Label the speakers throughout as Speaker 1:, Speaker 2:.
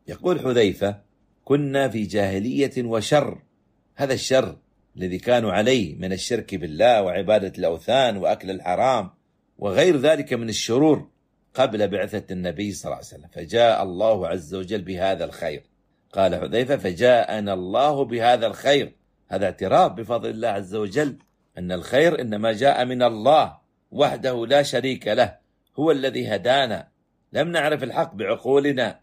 Speaker 1: يقول حذيفة: كنا في جاهلية وشر، هذا الشر الذي كانوا عليه من الشرك بالله وعبادة الأوثان وأكل الحرام وغير ذلك من الشرور قبل بعثة النبي صلى الله عليه وسلم، فجاء الله عز وجل بهذا الخير. قال حذيفة: فجاءنا الله بهذا الخير. هذا اعتراف بفضل الله عز وجل أن الخير إنما جاء من الله وحده لا شريك له، هو الذي هدانا. لم نعرف الحق بعقولنا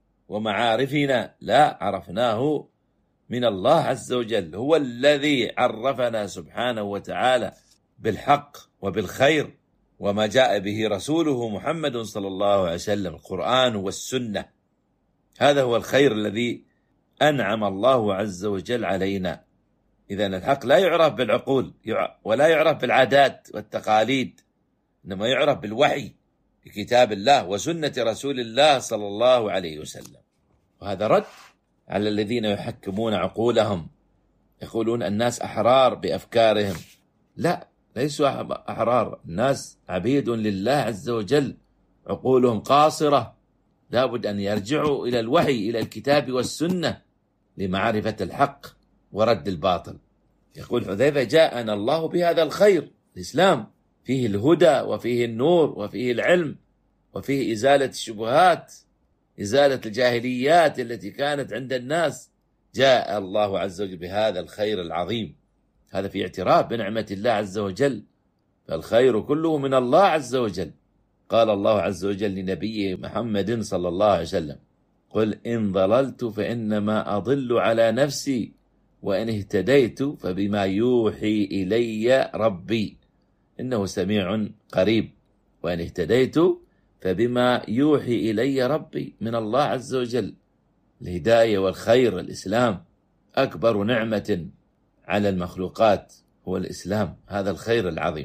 Speaker 1: ومعارفنا، لا، عرفناه من الله عز وجل، هو الذي عرفنا سبحانه وتعالى بالحق وبالخير وما جاء به رسوله محمد صلى الله عليه وسلم، القرآن والسنة. هذا هو الخير الذي أنعم الله عز وجل علينا. إذن الحق لا يعرف بالعقول ولا يعرف بالعادات والتقاليد، إنما يعرف بالوحي بكتاب الله وسنة رسول الله صلى الله عليه وسلم. وهذا رد على الذين يحكمون عقولهم، يقولون الناس أحرار بأفكارهم. لا، ليسوا أحرار، الناس عبيد لله عز وجل، عقولهم قاصرة، لابد أن يرجعوا إلى الوحي، إلى الكتاب والسنة لمعرفة الحق ورد الباطل. يقول حذيفة: جاءنا الله بهذا الخير، الإسلام فيه الهدى وفيه النور وفيه العلم وفيه إزالة الشبهات، إزالة الجاهليات التي كانت عند الناس. جاء الله عز وجل بهذا الخير العظيم. هذا في اعتراف بنعمة الله عز وجل، فالخير كله من الله عز وجل. قال الله عز وجل لنبيه محمد صلى الله عليه وسلم: قل إن ضللت فإنما أضل على نفسي وإن اهتديت فبما يوحي إلي ربي إنه سميع قريب. وإن اهتديت فبما يوحي إلي ربي من الله عز وجل. الهداية والخير، الإسلام أكبر نعمة على المخلوقات هو الإسلام، هذا الخير العظيم.